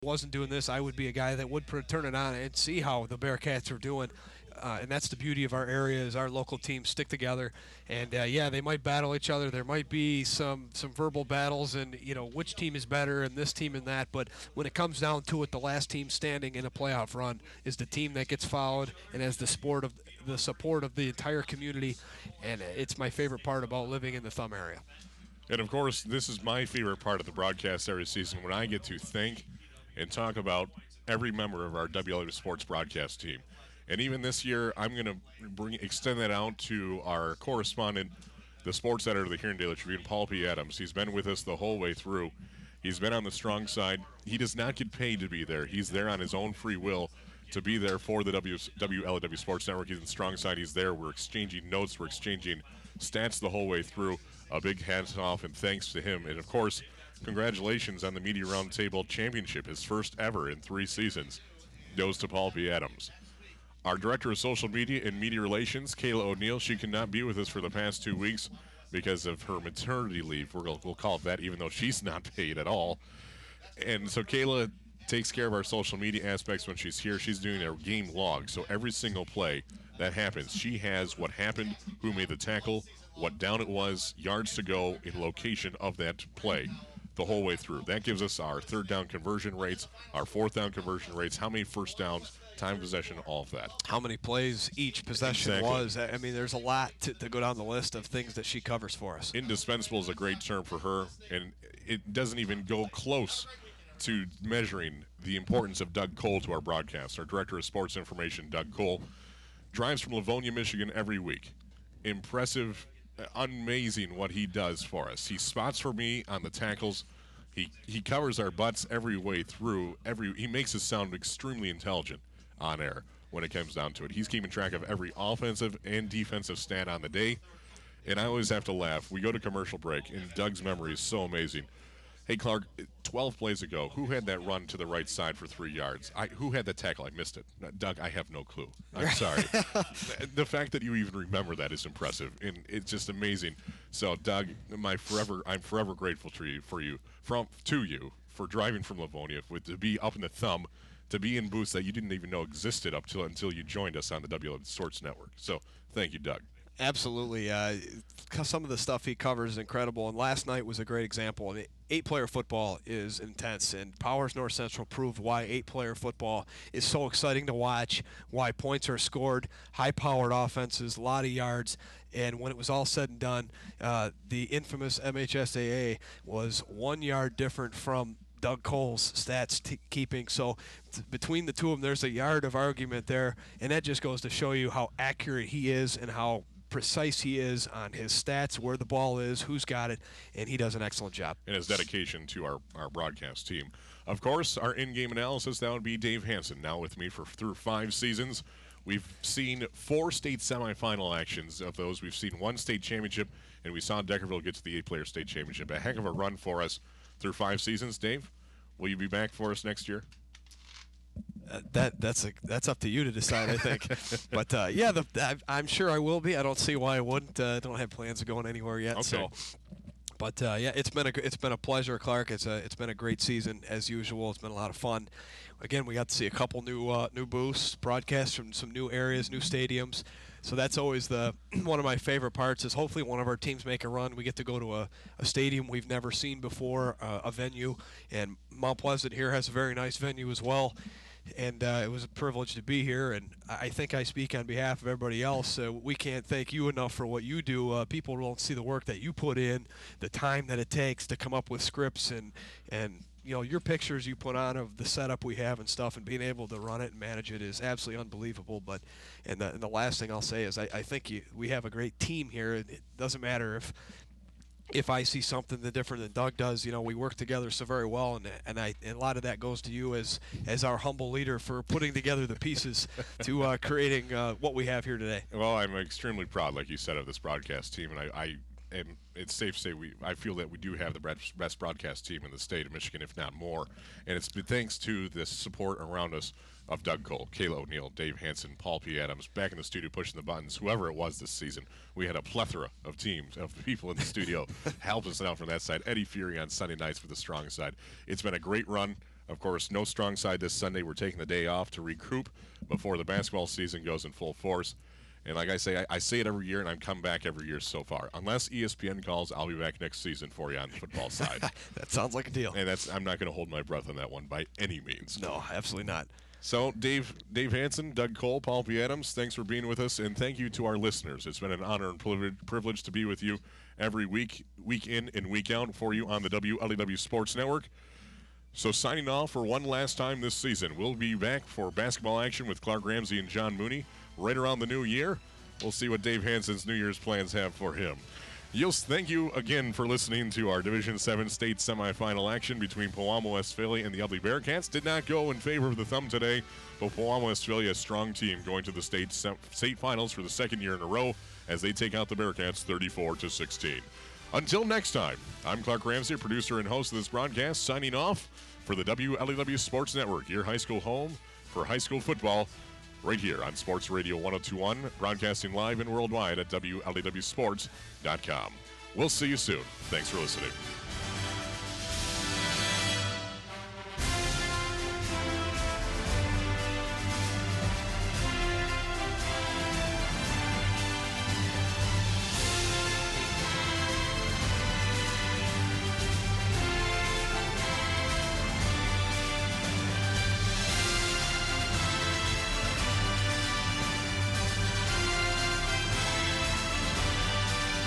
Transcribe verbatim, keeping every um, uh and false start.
wasn't doing this, I would be a guy that would put, turn it on and see how the Bearcats are doing. Uh, and that's the beauty of our area is our local teams stick together. And uh, yeah, they might battle each other. There might be some some verbal battles, and you know which team is better and this team and that. But when it comes down to it, the last team standing in a playoff run is the team that gets fouled and has the sport of the support of the entire community. And it's my favorite part about living in the Thumb area. And of course, this is my favorite part of the broadcast every season when I get to thank and talk about every member of our W L W Sports broadcast team. And even this year, I'm going to bring extend that out to our correspondent, the sports editor of the Huron Daily Tribune, Paul P. Adams. He's been with us the whole way through. He's been on the strong side. He does not get paid to be there. He's there on his own free will to be there for the w, W L W Sports Network. He's in strong side. He's there. We're exchanging notes. We're exchanging stats the whole way through. A big hats off and thanks to him. And, of course, congratulations on the Media Roundtable Championship, his first ever in three seasons. Goes to Paul P. Adams. Our Director of Social Media and Media Relations, Kayla O'Neill, she could not be with us for the past two weeks because of her maternity leave. We'll, we'll call it that, even though she's not paid at all. And so Kayla takes care of our social media aspects when she's here. She's doing a game log, so every single play that happens, she has what happened, who made the tackle, what down it was, yards to go, in location of that play the whole way through. That gives us our third down conversion rates, our fourth down conversion rates, how many first downs, time of possession, all of that. How many plays each possession Exactly. was. I mean, there's a lot to, to go down the list of things that she covers for us. Indispensable is a great term for her, and it doesn't even go close to measuring the importance of Doug Cole to our broadcast. Our Director of Sports Information, Doug Cole, drives from Livonia, Michigan every week. Impressive, amazing what he does for us. He spots for me on the tackles. He he covers our butts every way through. Every He makes us sound extremely intelligent on air when it comes down to it. He's keeping track of every offensive and defensive stat on the day, and I always have to laugh. We go to commercial break, and Doug's memory is so amazing. Hey, Clark, twelve plays ago, who had that run to the right side for three yards? I, who had the tackle? I missed it. Doug, I have no clue. I'm sorry. The fact that you even remember that is impressive, and it's just amazing. So, Doug, my forever, I'm forever grateful to you for you, from to you for driving from Livonia, with to be up in the Thumb, to be in booths that you didn't even know existed up till until you joined us on the W L W Sports Network. So, thank you, Doug. Absolutely. Uh, some of the stuff he covers is incredible, and last night was a great example. I mean, eight-player football is intense, and Powers North Central proved why eight-player football is so exciting to watch, why points are scored, high-powered offenses, a lot of yards, and when it was all said and done, uh, the infamous M H S A A was one yard different from Doug Cole's stats t- keeping. So t- between the two of them, there's a yard of argument there, and that just goes to show you how accurate he is and how precise he is on his stats, where the ball is, who's got it, and he does an excellent job. And his dedication to our, our broadcast team. Of course, our in-game analysis, that would be Dave Hansen, now with me for through five seasons. We've seen four state semifinal actions of those. We've seen one state championship, and we saw Deckerville get to the eight-player state championship. A heck of a run for us through five seasons. Dave, will you be back for us next year? Uh, that that's a, that's up to you to decide, I think. But uh, yeah, the, I, I'm sure I will be. I don't see why I wouldn't. I uh, don't have plans of going anywhere yet. Okay. So, but uh, yeah, it's been a it's been a pleasure, Clark. It's a it's been a great season as usual. It's been a lot of fun. Again, we got to see a couple new uh, new booths, broadcasts from some new areas, new stadiums. So that's always the one of my favorite parts. Is hopefully one of our teams make a run. We get to go to a, a stadium we've never seen before, uh, a venue, and Mount Pleasant here has a very nice venue as well. And uh, it was a privilege to be here, and I think I speak on behalf of everybody else. Uh, we can't thank you enough for what you do. Uh, people don't see the work that you put in, the time that it takes to come up with scripts, and and you know your pictures you put on of the setup we have and stuff, and being able to run it and manage it is absolutely unbelievable. But and the, and the last thing I'll say is I, I think you, we have a great team here. It doesn't matter if. If I see something that different than Doug does, you know, we work together so very well, and and I and a lot of that goes to you as as our humble leader for putting together the pieces to uh, creating uh, what we have here today. Well, I'm extremely proud, like you said, of this broadcast team, and I, I am. It's safe to say we. I feel that we do have the best, best broadcast team in the state of Michigan, if not more, and it's been thanks to the support around us of Doug Cole, Kayla O'Neill, Dave Hansen, Paul P. Adams, back in the studio pushing the buttons, whoever it was this season. We had a plethora of teams, of people in the studio helping us out from that side. Eddie Fury on Sunday nights for the strong side. It's been a great run. Of course, no strong side this Sunday. We're taking the day off to recoup before the basketball season goes in full force. And like I say, I, I say it every year, and I've come back every year so far. Unless E S P N calls, I'll be back next season for you on the football side. That sounds like a deal. And that's I'm not going to hold my breath on that one by any means. No, absolutely not. So, Dave Dave Hanson, Doug Cole, Paul P. Adams, thanks for being with us, and thank you to our listeners. It's been an honor and privilege, privilege to be with you every week, week in and week out for you on the W L E W Sports Network. So, signing off for one last time this season. We'll be back for basketball action with Clark Ramsey and John Mooney right around the new year. We'll see what Dave Hanson's New Year's plans have for him. Yos, thank you again for listening to our Division seven state semifinal action between Pewamo Westphalia and the Ubley Bearcats. Did not go in favor of the Thumb today, but Pewamo Westphalia, a strong team, going to the state state finals for the second year in a row as they take out the Bearcats thirty-four to sixteen. Until next time, I'm Clark Ramsey, producer and host of this broadcast, signing off for the W L E W Sports Network, your high school home for high school football, right here on Sports Radio one oh two point one, broadcasting live and worldwide at W L E W sports dot com. We'll see you soon. Thanks for listening.